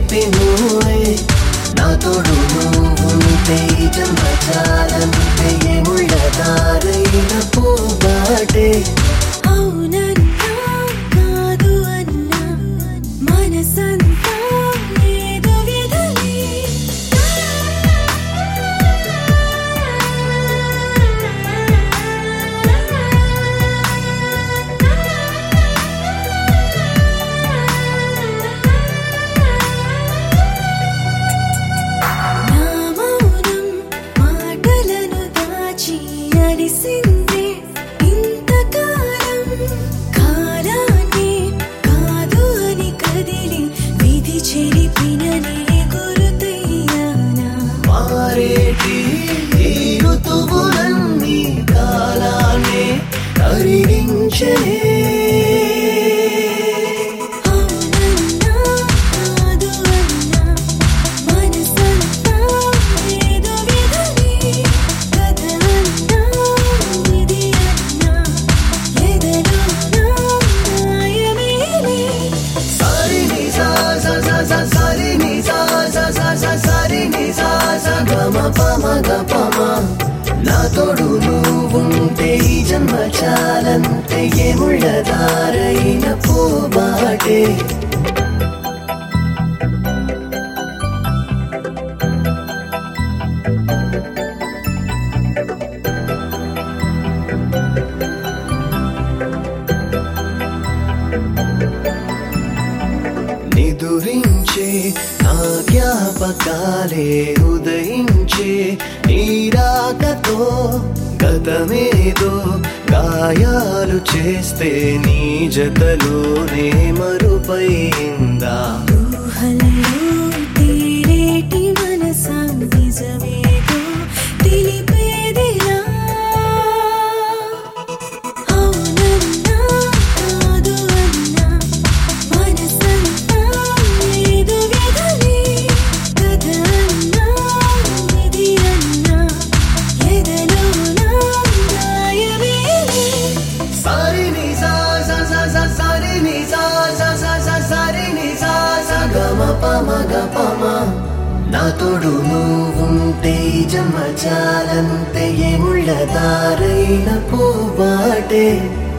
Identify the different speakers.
Speaker 1: చిలిపి నువ్వే నా తోడు నువ్వుంటే ఈ జన్మ చాలంతే ఏముళ్ళ దారైన పూబాటే
Speaker 2: అవునన్నా కాదు అన్నా మనసంతా ఏదో విధలే నా మౌనం మాటలను దాచి అలిసిందే ఇంతకాలం కాలాన్ని కాదు అని కదిలి విధి చెరిపిన నీ గురుతయ్యానా
Speaker 1: మారేటి ఈ ఋతువులన్నీ కాలాన్ని కరిగించలే
Speaker 2: అవునన్నా కాదు అన్నా మనసంతా ఏదో విధలే కథ అన్నా ఇది అన్నా ఎదలోనా మాయమేలే
Speaker 1: సరిని సా సా సా సా సరిని సా సా సా సా సరిని సా సా గమ పమ గ పమ నా తోడు నువ్వుంటే ఈ జన్మ చాలంతే ఏముళ్ళ దారైన పూబాటే నిదురించే నా జ్ఞాపకాలే ఉదయించే నీరాకతో గతమేదో గాయాలు చేస్తే నీ జతలోనే మరుపైందా
Speaker 2: ఊహల్లో తీరేటి మనసా నిజమేదో తెలిపేదిలా అవునన్నా కాదు అన్నా మనసంతా ఏదో విధలే కథ అన్నా ఇది అన్నా ఎదలోనా గాయమేలే
Speaker 1: సరిని సా సా సా సా సరిని సా సా సా సా సరిని సా సా గమ పమ గ పమ నా తోడు నువ్వుంటే ఈ జన్మ చాలంతే ఏముళ్ళ దారైన పూబాటే